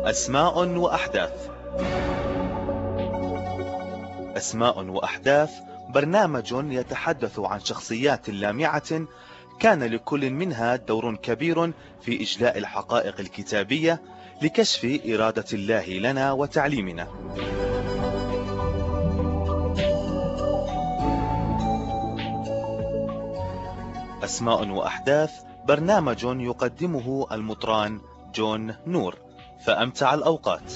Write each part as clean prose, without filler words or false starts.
أسماء وأحداث. أسماء وأحداث برنامج يتحدث عن شخصيات لامعة كان لكل منها دور كبير في إجلاء الحقائق الكتابية لكشف إرادة الله لنا وتعليمنا. أسماء وأحداث برنامج يقدمه المطران جون نور، فأمتع الأوقات.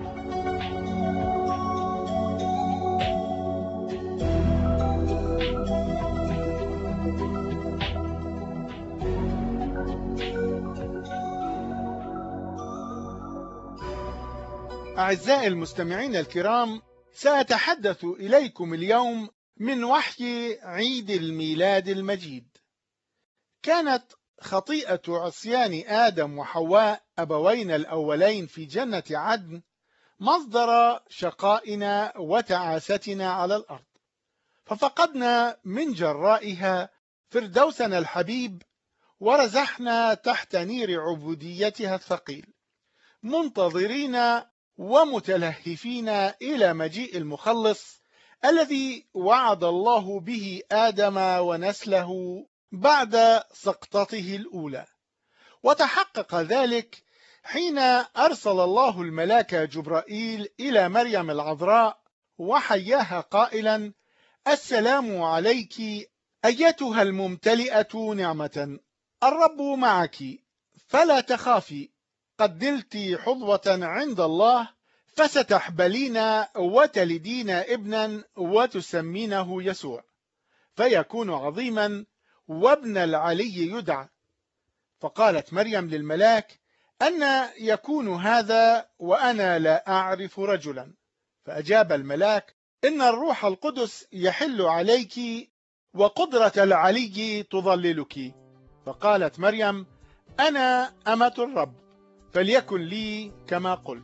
أعزائي المستمعين الكرام، سأتحدث إليكم اليوم من وحي عيد الميلاد المجيد. كانت خطيئة عصيان آدم وحواء أبوين الأولين في جنة عدن مصدر شقائنا وتعاستنا على الأرض، ففقدنا من جرائها فردوسنا الحبيب ورزحنا تحت نير عبوديتها الثقيل، منتظرين ومتلهفين إلى مجيء المخلص الذي وعد الله به آدم ونسله بعد سقطته الأولى. وتحقق ذلك حين أرسل الله الملاك جبرائيل إلى مريم العذراء وحياها قائلا: السلام عليك أيتها الممتلئة نعمة، الرب معك، فلا تخافي، قد نلت حظوة عند الله، فستحبلين وتلدين ابنا وتسمينه يسوع، فيكون عظيما وابن العلي يدعى. فقالت مريم للملاك: أن يكون هذا وأنا لا أعرف رجلا؟ فأجاب الملاك: إن الروح القدس يحل عليك وقدرة العلي تظللك. فقالت مريم: أنا أمة الرب، فليكن لي كما قلت.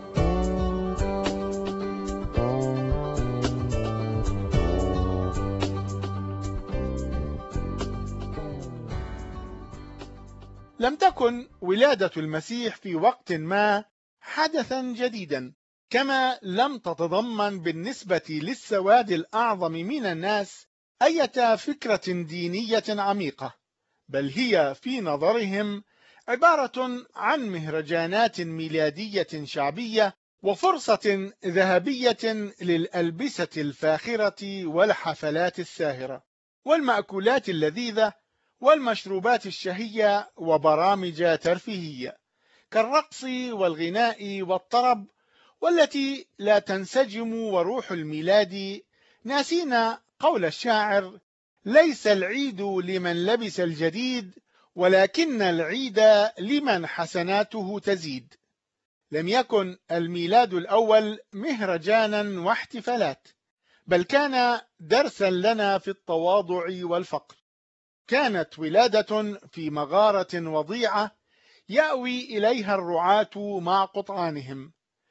لم تكن ولادة المسيح في وقت ما حدثا جديدا، كما لم تتضمن بالنسبة للسواد الأعظم من الناس أي فكرة دينية عميقة، بل هي في نظرهم عبارة عن مهرجانات ميلادية شعبية وفرصة ذهبية للألبسة الفاخرة والحفلات الساهرة والمأكولات اللذيذة والمشروبات الشهية وبرامج ترفيهية كالرقص والغناء والطرب، والتي لا تنسجم وروح الميلاد، ناسين قول الشاعر: ليس العيد لمن لبس الجديد، ولكن العيد لمن حسناته تزيد. لم يكن الميلاد الأول مهرجانا واحتفالات، بل كان درسا لنا في التواضع والفقر. كانت ولادة في مغارة وضيعة يأوي إليها الرعاة مع قطعانهم،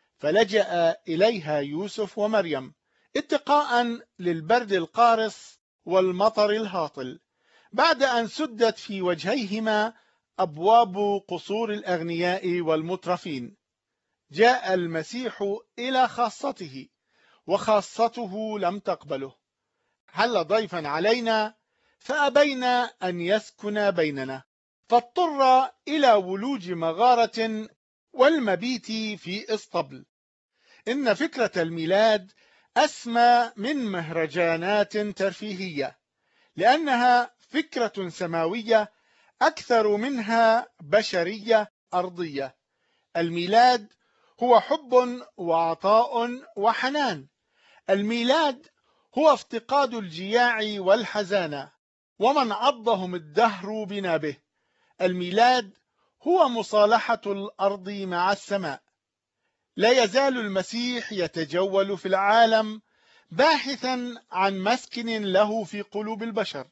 فلجأ إليها يوسف ومريم اتقاء للبرد القارس والمطر الهاطل، بعد أن سدت في وجهيهما أبواب قصور الأغنياء والمترفين. جاء المسيح إلى خاصته، وخاصته لم تقبله. حل ضيفا علينا فأبينا أن يسكن بيننا، فاضطر إلى ولوج مغارة والمبيت في اسطبل. إن فكرة الميلاد أسمى من مهرجانات ترفيهية، لأنها فكرة سماوية أكثر منها بشرية أرضية. الميلاد هو حب وعطاء وحنان. الميلاد هو افتقاد الجياع والحزانة ومن عضهم الدهر بنابه. الميلاد هو مصالحة الأرض مع السماء. لا يزال المسيح يتجول في العالم باحثا عن مسكن له في قلوب البشر،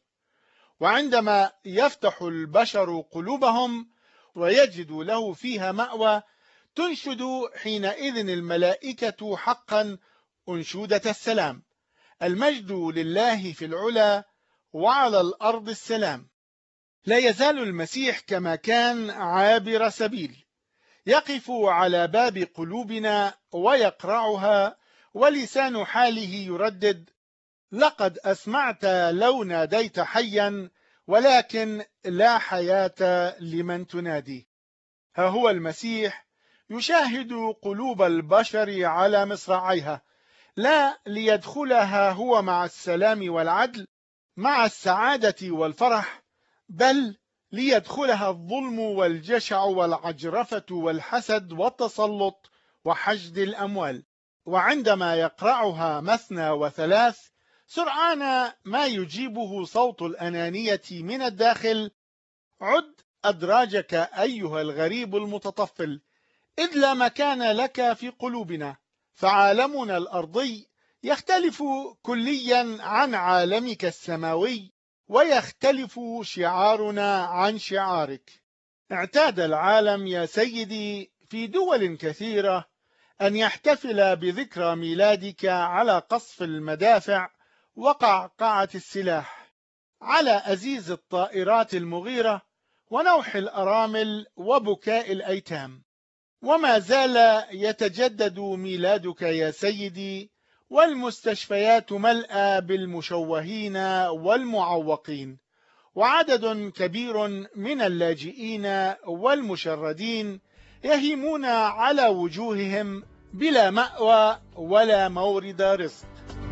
وعندما يفتح البشر قلوبهم ويجد له فيها مأوى، تنشد حينئذ الملائكة حقا أنشودة السلام: المجد لله في العلا وعلى الأرض السلام. لا يزال المسيح كما كان عابر سبيل، يقف على باب قلوبنا ويقرعها، ولسان حاله يردد: لقد أسمعت لو ناديت حيا، ولكن لا حياة لمن تنادي. ها هو المسيح يشاهد قلوب البشر على مصراعيها، لا ليدخلها هو مع السلام والعدل، مع السعادة والفرح، بل ليدخلها الظلم والجشع والعجرفة والحسد والتسلط وحشد الأموال. وعندما يقرعها مثنى وثلاث، سرعان ما يجيبه صوت الأنانية من الداخل: عد أدراجك أيها الغريب المتطفل، إذ لا مكان لك في قلوبنا، فعالمنا الأرضي يختلف كليا عن عالمك السماوي، ويختلف شعارنا عن شعارك. اعتاد العالم يا سيدي في دول كثيرة أن يحتفل بذكرى ميلادك على قصف المدافع وقعقعة السلاح، على أزيز الطائرات المغيرة ونوح الأرامل وبكاء الأيتام. وما زال يتجدد ميلادك يا سيدي، والمستشفيات ملأى بالمشوهين والمعوقين، وعدد كبير من اللاجئين والمشردين يهيمون على وجوههم بلا مأوى ولا مورد رزق.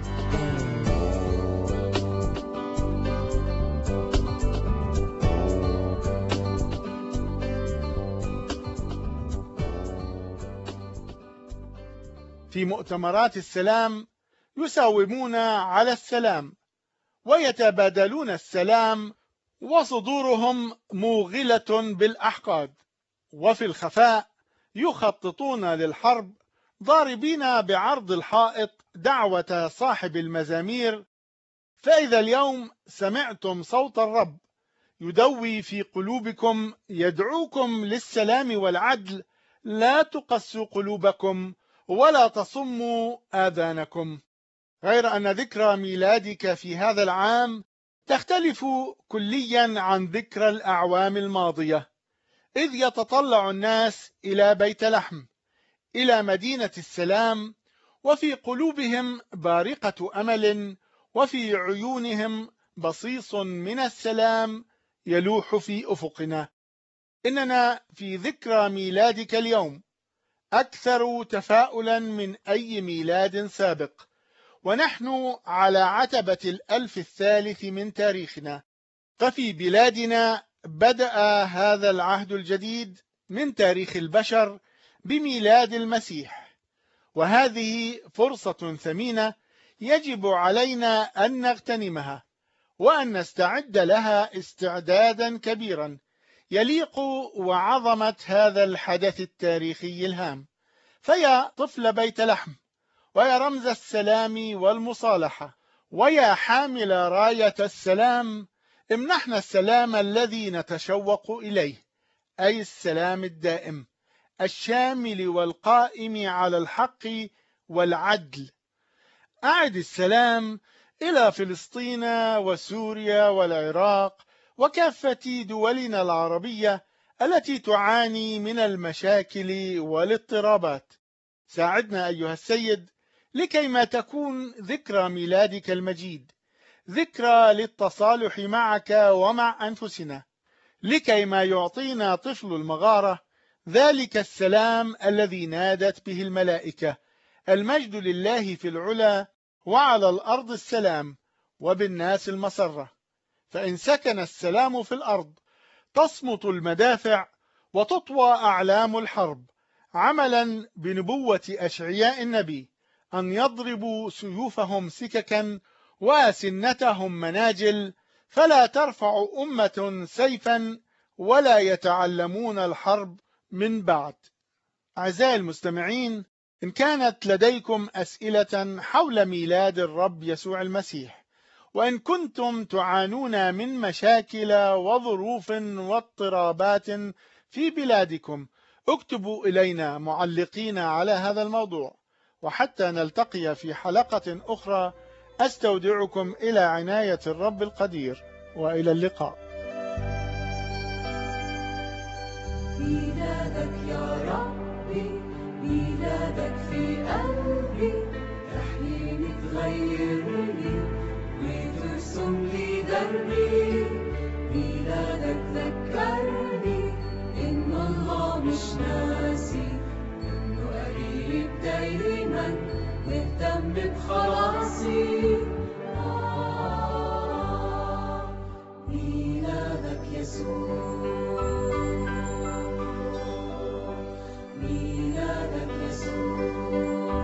في مؤتمرات السلام يساومون على السلام ويتبادلون السلام، وصدورهم موغلة بالأحقاد، وفي الخفاء يخططون للحرب، ضاربين بعرض الحائط دعوة صاحب المزامير: فإذا اليوم سمعتم صوت الرب يدوي في قلوبكم يدعوكم للسلام والعدل، لا تقسوا قلوبكم ولا تصموا آذانكم. غير أن ذكرى ميلادك في هذا العام تختلف كليا عن ذكرى الأعوام الماضية، إذ يتطلع الناس إلى بيت لحم، إلى مدينة السلام، وفي قلوبهم بارقة أمل، وفي عيونهم بصيص من السلام يلوح في أفقنا. إننا في ذكرى ميلادك اليوم أكثر تفاؤلا من أي ميلاد سابق، ونحن على عتبة الألف الثالث من تاريخنا، ففي بلادنا بدأ هذا العهد الجديد من تاريخ البشر بميلاد المسيح، وهذه فرصة ثمينة يجب علينا أن نغتنمها، وأن نستعد لها استعدادا كبيرا يليق وعظمة هذا الحدث التاريخي الهام. فيا طفل بيت لحم، ويا رمز السلام والمصالحة، ويا حامل راية السلام، امنحنا السلام الذي نتشوق إليه، أي السلام الدائم الشامل والقائم على الحق والعدل. أعد السلام إلى فلسطين وسوريا والعراق وكافة دولنا العربية التي تعاني من المشاكل والاضطرابات. ساعدنا أيها السيد لكي ما تكون ذكرى ميلادك المجيد ذكرى للتصالح معك ومع أنفسنا، لكي ما يعطينا طفل المغارة ذلك السلام الذي نادت به الملائكة: المجد لله في العلا وعلى الأرض السلام وبالناس المسرة. فإن سكن السلام في الأرض تصمت المدافع وتطوى أعلام الحرب، عملا بنبوة أشعياء النبي أن يضربوا سيوفهم سككا وأسنتهم مناجل، فلا ترفع أمة سيفا ولا يتعلمون الحرب من بعد. أعزائي المستمعين، إن كانت لديكم أسئلة حول ميلاد الرب يسوع المسيح، وإن كنتم تعانون من مشاكل وظروف واضطرابات في بلادكم، اكتبوا إلينا معلقين على هذا الموضوع. وحتى نلتقي في حلقة أخرى، أستودعكم إلى عناية الرب القدير، وإلى اللقاء. ميلادك يا ربي، ميلادك في قلبي، تحييني تغيرني وترسم لي دربي. ميلادك ذكرني إنه الله مش ناسي، إنه قريب دايما مهتم بخلاصي. ميلادك يسوع، ميلادك يسوع،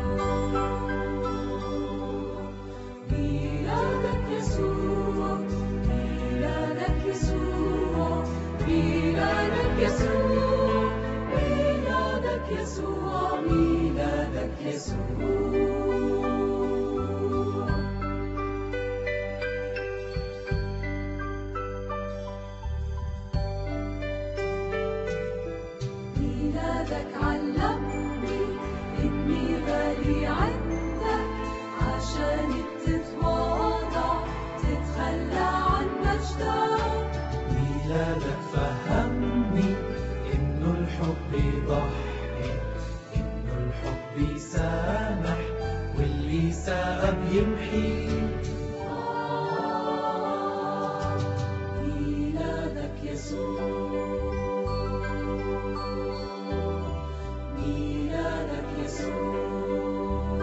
ميلادك يسوع، ميلادك يسوع، ميلادك يسوع، ميلادك يسوع، ميلادك يسوع. ميلادك علمني إني غالي عندك، عشان تتواضع تتخلى عن مجدك. ميلادك فهمني إنه الحب يضحي، إنه الحب يسامح واللي ساء بيمحي. ميلادك يسوع، ميلادك يسوع،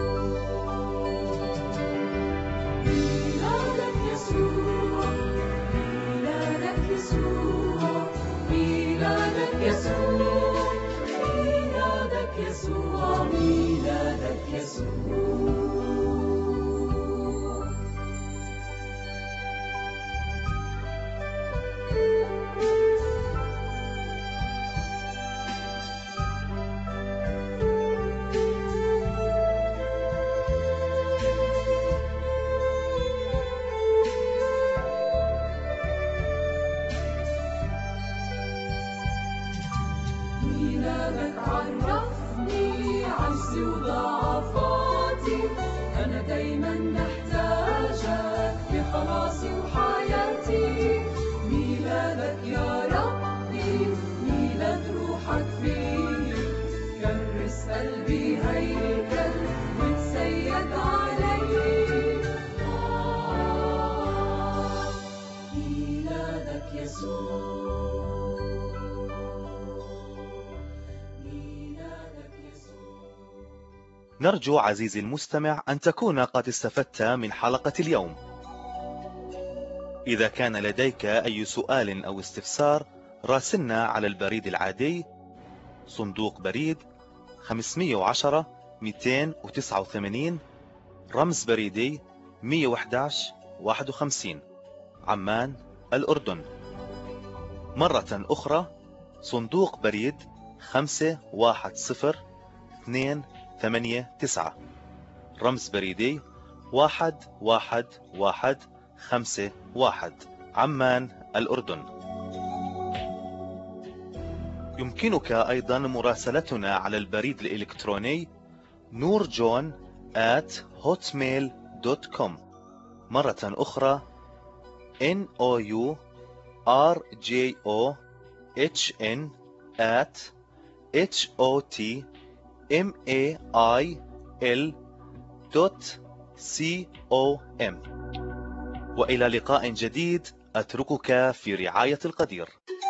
ميلادك يسوع، ميلادك يسوع، ميلادك يسوع، ميلادك يسوع، ميلادك يسوع. ميلادك عرفني عجزي وضعفاتي، أنا دايما محتاجك بخلاصي وحياتي. ميلادك يا ربي، ميلاد روحك فيي، كرس قلبي هيكل وتسيد علي. ميلادك يسوع، ميلادك يسوع. نرجو عزيزي المستمع أن تكون قد استفدت من حلقة اليوم. إذا كان لديك أي سؤال أو استفسار راسلنا على البريد العادي صندوق بريد 510 289 رمز بريدي 111 51 عمان الأردن. مرة أخرى صندوق بريد 510-289 رمز بريدي 11151 عمان الأردن. يمكنك أيضا مراسلتنا على البريد الإلكتروني nourjon@hotmail.com. مرة أخرى nourjon@hotmail.com. وإلى لقاء جديد، أتركك في رعاية القدير.